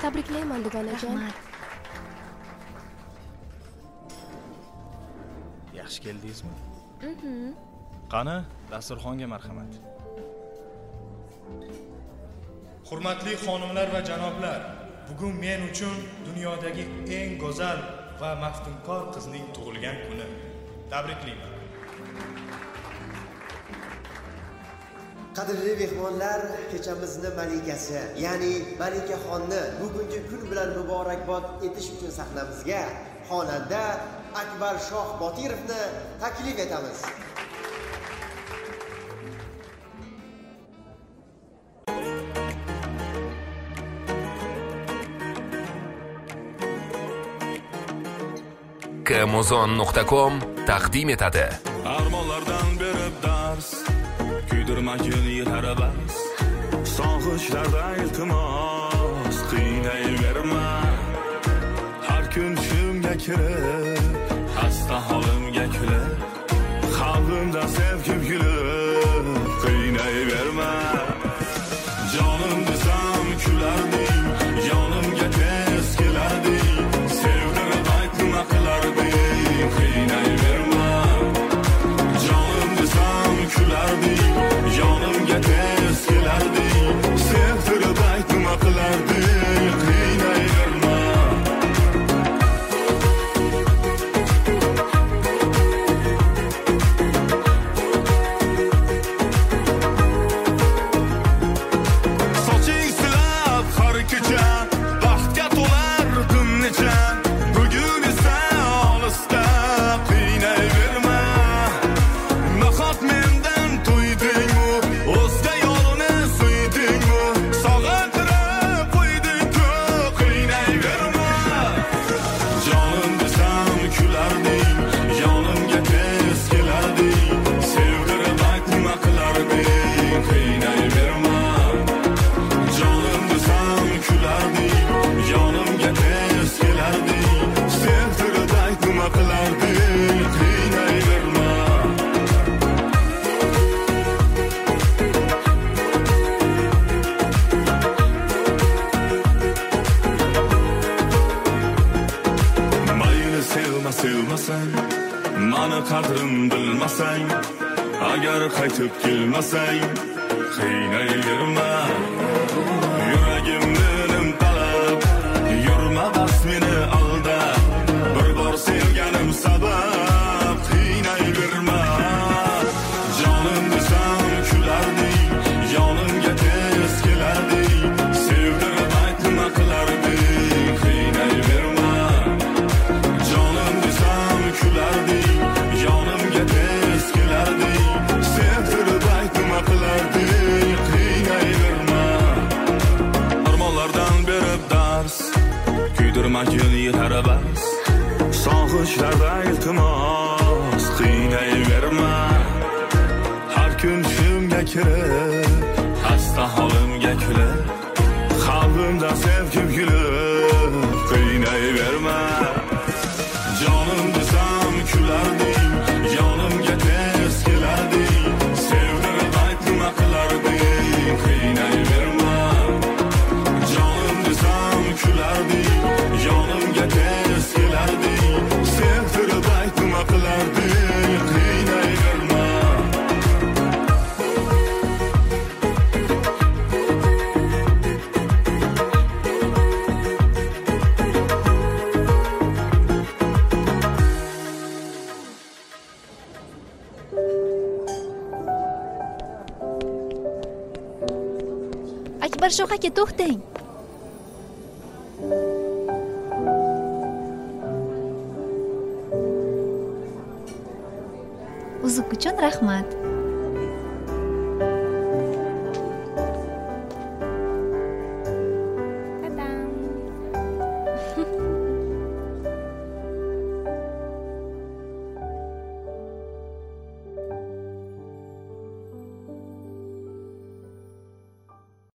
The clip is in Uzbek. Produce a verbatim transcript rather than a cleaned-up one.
Tabriklayman dugonajon. Rahmat. Yaxshi keldingizmi? Mhm. Qani, dasturxonga marhamat. Hurmatli xonimlar va janoblar, bugun men uchun dunyodagi eng go'zal va maftunkor qizning tug'ilgan kuni. Tabriklayman. Qadrli mehmonlar, kechamizni malikasi, ya'ni Malikaxonni bugungi kun bilan muborakbod etish uchun sahnamizga xonanda Akbar Shoh Botirovni taklif etamiz. kmozon nuqta com taqdim etadi. Armonlardan berib dars, kuydirmagin yillar bas. Sog'ishlarda iltimos, qiynayverma. Har kun tushimga kirib, xasta holimga kulib, qalbimda sevgi gulib, qiynayverma. Jonim desam kularding, yonimga tez kelarding. Sevdirib ayt nima qilarding, qiynayverma. Jonim desam kularding, yonimga tez kelarding. Sevdirib ayt nima qilarding, qiynayverma. Soching silab har kecha, baxtga to'lar tun necha. Bugun esa olisda qiynayverma. Nahot mendan to'ydingmi, o'zga yo'lini suydingmi? Sog'intirib qo'yding-ku, qiynayverma. Jonim desam kularding, yonimga tez kelarding. Sevdirib ayt nima qilarding, qiynayverma. Jonim desam kularding, yonimga tez kelarding. Sevdirib ayt nima qilarding, qiynayverma. Mayli sevma sevmasang, mani qadrim bilmasang, agar qaytib kelmasang, qiynayverma. Yuragim menim talab, yurma bas meni aldab. Bir bor sevganim sabab, qiynayverma. Jonim desam kularding, yonimga tez kelarding. Sevdirib ayt nima qilarding, qiynayverma. Jonim desam kularding, yonimga tez kelarding. Sevdirib ayt nima qilarding, qiynayverma. Armonlardan berib dars, kuydirmagin yillar bas. Sog'ishlarda iltimos, qiynayverma. Har kun tushimga kirib, xasta holimga kulib, qalbimda sevgi gulib, qiynayverma. Jonim desam kularding, yonimga tez kelarding. Sevdirib ayt nima qilarding, qiynayverma. Jonim desam kularding, yonimga tez kelarding. Sevdirib ayt nima qilarding, qiynayverma. Akbar Shoh aka, to'xtang. Uzuk uchun rahmat.